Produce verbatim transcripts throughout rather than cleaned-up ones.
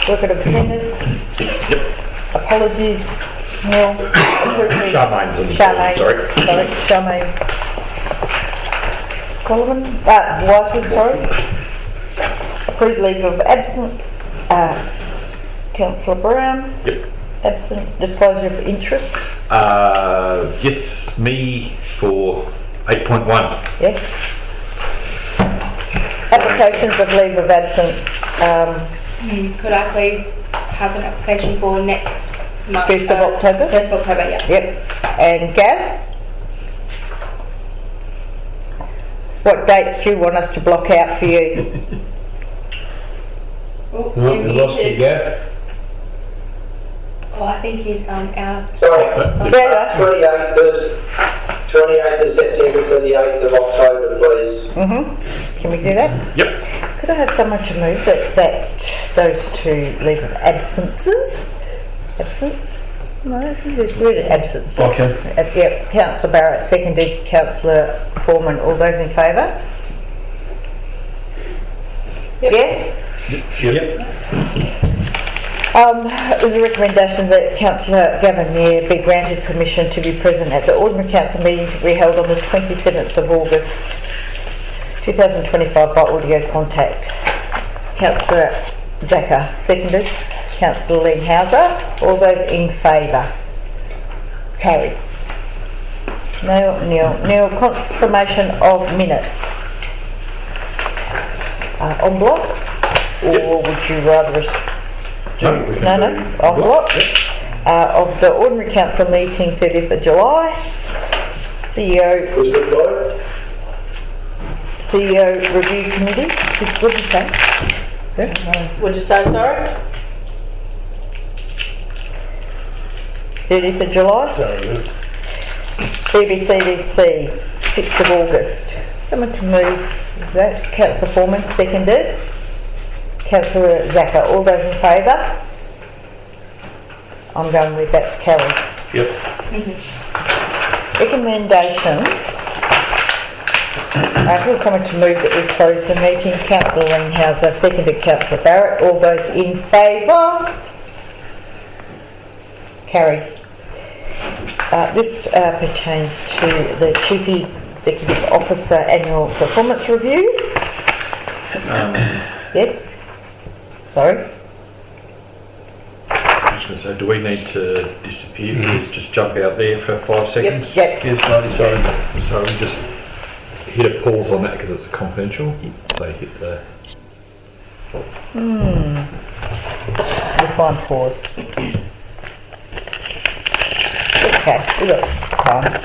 Record of attendance. Yep. Apologies. Neil. Charmaine's on the Charmaine. board, sorry. Sorry. Charmaine. Solomon. Uh, Wisewood, sorry. Approved leave of absence. Uh, Councillor Brown. Yep. Absent. Disclosure of interest. Uh, yes, me for eight point one. Yes. Applications of leave of absence. Um, Mm, Could I please have an application for next month? First of uh, October? First of October, yeah. Yep. And Gav? What dates do you want us to block out for you? Oh, No, you we lost muted. you, Gav. Oh, I think he's um out. Sorry, There twenty-eighth of, twenty-eighth of September to the eighth of October, please. Mm-hmm. Can we do that? Yep. Could I have someone to move that, that those two leave of absences? Absence? No, I think there's word absences. Okay. Uh, yep. Councillor Barrett, seconded. Councillor Foreman. All those in favour? Yep. Yeah? Yep. Um, there's a recommendation that Councillor Gavin Mayer be granted permission to be present at the Ordinary Council meeting to be held on the twenty-seventh of August two thousand twenty-five by audio contact. Councillor Zaka, seconded. Councillor Len Hauser. All those in favour? Carried. Neil, Neil, Neil, confirmation of minutes. Uh, en bloc? Or would you rather us No, we can No, do no, a en bloc. Yep. Uh, of the Ordinary Council meeting thirtieth of July. C E O, Was it right? C E O Review Committee. What did you say? Yeah. What'd you say, sorry? thirtieth of July. Sorry, B B C D C, sixth of August. Someone to move that. Councillor Foreman, seconded. Councillor Zaka, all those in favour? I'm going with that's carried. Yep. Recommendations. I call someone to move that we close the meeting. Councillor Langhauser, seconded. Councillor Barrett. All those in favour? Carried. Uh, this uh, pertains to the Chief Executive Officer Annual Performance Review. Um, Yes? Sorry? I was going to say, do we need to disappear for this? Just jump out there for five seconds? Yep. Yes, Marty, sorry. So we just hit a pause on that because it's confidential. So hit the. Hmm. Define pause. Okay, we got time.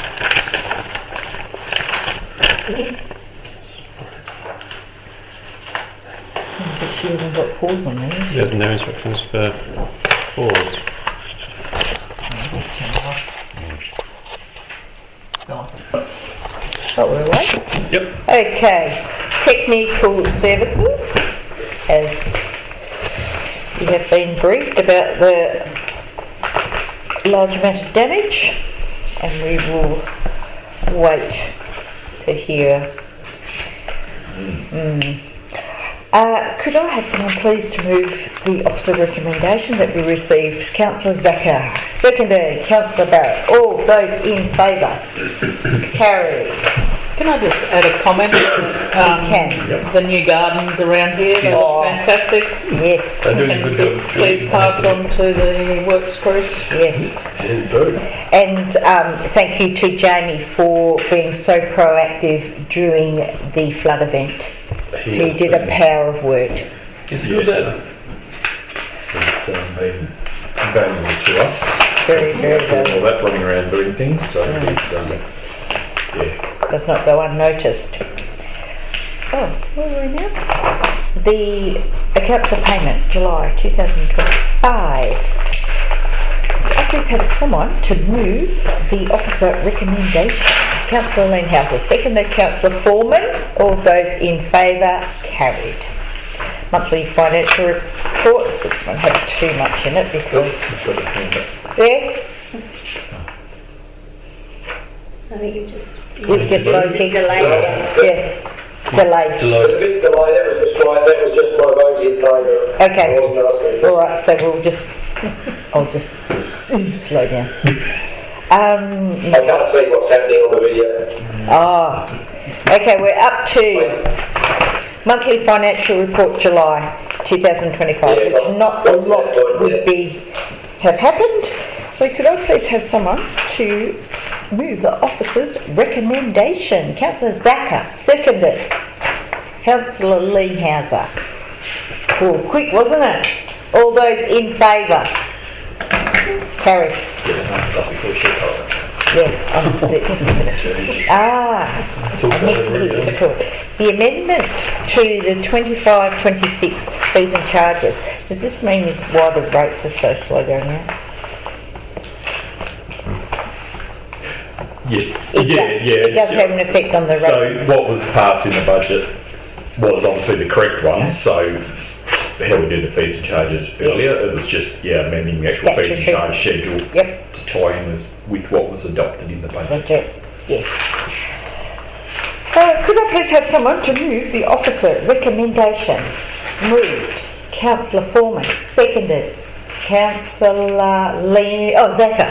But she hasn't got pause on there. has she? There's no instructions for pause. Oh, we're away? Yep. Okay, technical services. As you have been briefed about the large amount of damage, and we will wait to hear. Mm. Uh, could I have someone please to move the officer recommendation that we received? Councillor Zaka, seconded. Councillor Barrett. All those in favour? Carried. Can I just add a comment? Um, can. The new gardens around here, they're Oh. fantastic. Yes, They're doing a Can good be job. please passed on to the works crews. yes. Yeah, do. And um, thank you to Jamie for being so proactive during the flood event. He has did a been- power of work. It's Yeah, good that It's um, been invaluable to us. Very, very Doing good. all that, running around doing things. So he's, um, yeah. Does not go unnoticed. Oh, where are we now? The accounts for payment, July two thousand twenty-five. I please have someone to move the officer recommendation. Councillor Langhauser, seconded. Councillor Foreman. All those in favour? Carried. Monthly financial report. This won't have too much in it because... I've got a hand up. Yes? I think you just. We're just voting. Delayed. Yeah, delayed. It was a bit delayed, that was just my, that was just my voting in favour. Okay. I wasn't asking. All right, so we'll just, I'll just slow down. Um, I can't see what's happening on the video. ah, okay, we're up to monthly financial report July twenty twenty-five, Yeah, which not a lot would be, have happened. So could I please have someone to move the officer's recommendation? Councillor Zaka, seconded. Councillor Leanhauser. Oh, quick, wasn't it? All those in favour? Carried. Get the numbers up before she calls. Yeah, I'm addicted. Ah, I need to look at the report. The amendment to the twenty-five twenty-six fees and charges. Does this mean is why the rates are so slow going out? Yes. It yeah, does. yeah. It does it's- have an effect on the rate. So what was passed in the budget was obviously the correct one. So how we did the fees and charges earlier, it was just yeah amending the actual fees and Statutory. charge schedule Yep. to tie in with, with what was adopted in the budget. Budget, yes. Uh, could I please have someone to move the officer recommendation? Moved. Councillor Foreman, seconded. Councillor Lee, oh, Zaka.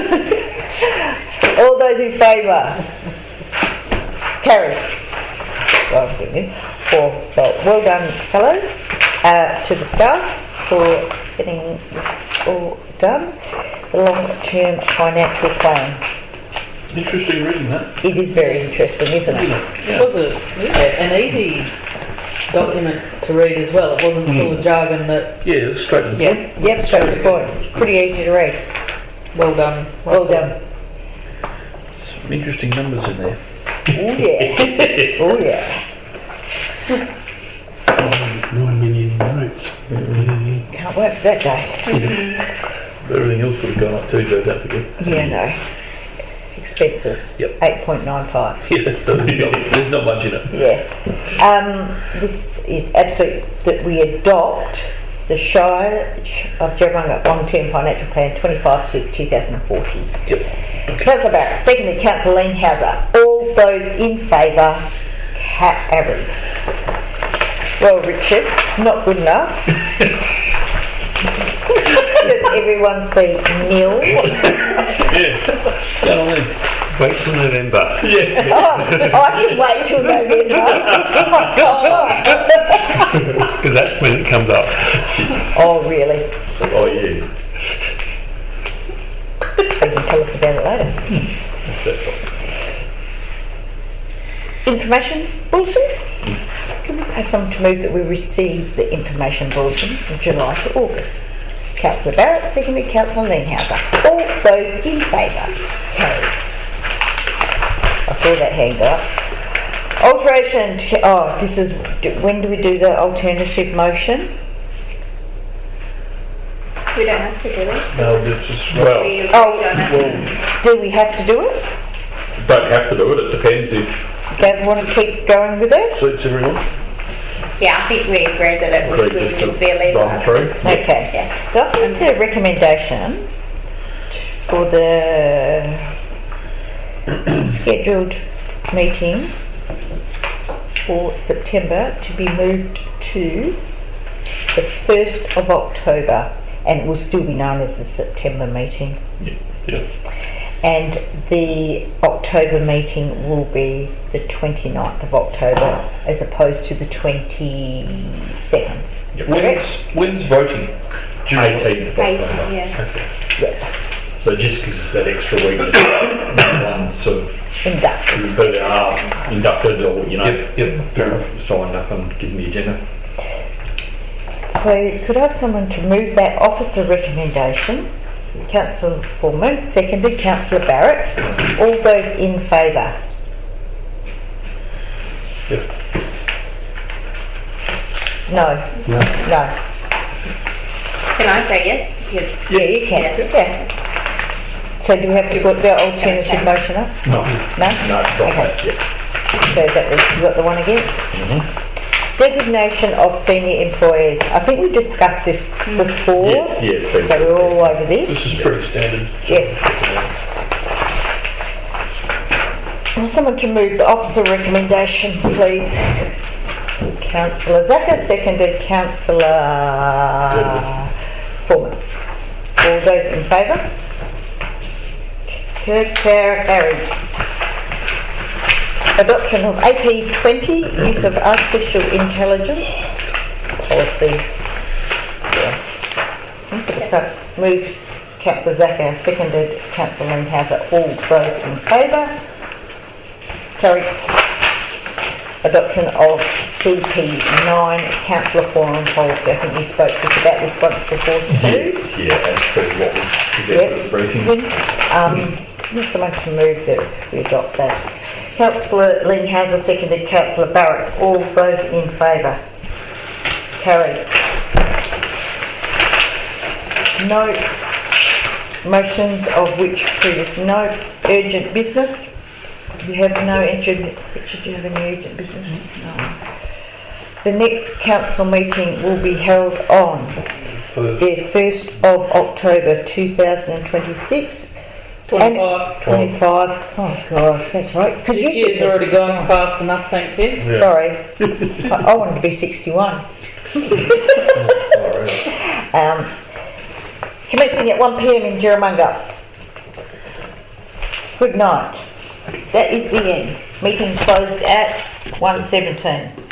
All those in favour? Carried. Well, goodness. Four. Well, well done, fellows, uh, to the staff for getting this all done. The long-term financial plan. Interesting reading that. It is very interesting, isn't it? It was a, yeah, an easy document to read as well. It wasn't full of jargon that, Yeah, it's straight to the yeah, point. Yep, straight to the point. Pretty easy to read. well done. Well done. Some interesting numbers in there. Oh yeah. Oh yeah. Nine million notes. Yeah, Can't wait for that day. Everything else would have gone up too, Joe, don't forget. Yeah, no. Expenses. Yep. eight point nine five. Yeah, so there's not, there's not much in it. Yeah. Um, this is absolute that we adopt the Shire of Jerramunga long-term financial plan twenty-five to two thousand forty. Yep. Councillor Barrett, secondly Councillor Leanhauser. All those in favour, carried. Well, Richard, not good enough. Does everyone see nil? Yeah. Go on then. Wait till November. Yeah. Oh, I can wait till November. Because that's when it comes up. Oh, really? Oh yeah. You can tell us about it later. That's it. Information bulletin? Can we have someone to move that we receive the information bulletin from July to August? Councillor Barrett, secondly Councillor Leanhauser. All those in favour? Carried. I saw that hand go up. Alteration, to, oh, this is, do, when do we do the alternative motion? We don't have to do it. No, this is Well, We agreed Oh, on it. well, Do we have to do it? don't have to do it. It depends if Gav, want to keep going with it? suits everyone. Yeah, I think we agreed that it was, Agreed we would just to just be a leave run through. absence. Okay. Yeah. The officer recommendation for the scheduled meeting for September to be moved to the first of October, and it will still be known as the September meeting. Yeah. And the October meeting will be the twenty-ninth of October as opposed to the twenty-second. When's, when's voting? eighteenth of Eight, October. yeah. Yeah, So just because it's that extra week, that one's sort of inducted. but are inducted or you know Yep, yep, fair enough. signed up and given the agenda. So could I have someone to move that officer recommendation? Councillor Foreman, seconded. Councillor Barrett. All those in favour? Yep. No. No. No. Can I say yes? Because Yeah, you can. Yeah. So do we have to put the alternative motion up? No, No? no, it's not Okay. that yet. So that was, you got the one against? Designation of senior employees. I think we discussed this before. Yes, yes, please. So we're all over This this. is pretty standard. Yes. Someone to move the officer recommendation, please. Councillor Zaka, seconded Councillor Foreman. All those in favour? Carried. Adoption of A P twenty, use of artificial intelligence policy. Yeah. So moves Councillor Zaka, seconded Councillor Linghauser. All those in favour? Carried. Adoption of C P nine, Councillor Foreman policy. I think you spoke to us about this once before too. Yes, yeah, as per what was presented at the briefing. Um, Need someone to move that we adopt that. Councillor Linghauser, seconded Councillor Barrett. All those in favour? Carried. No motions of which previous no urgent business. You have no urgent. Richard, do you have any urgent business? No. The next council meeting will be held on the first of October two thousand twenty-six. twenty-five. twenty-five. Oh God, that's right. Because This year's already gone fast enough, thank you. Yeah. Sorry, I, I wanted to be sixty-one. um, commencing at one p m in Jerramunga. Good night. That is the end. Meeting closed at one seventeen.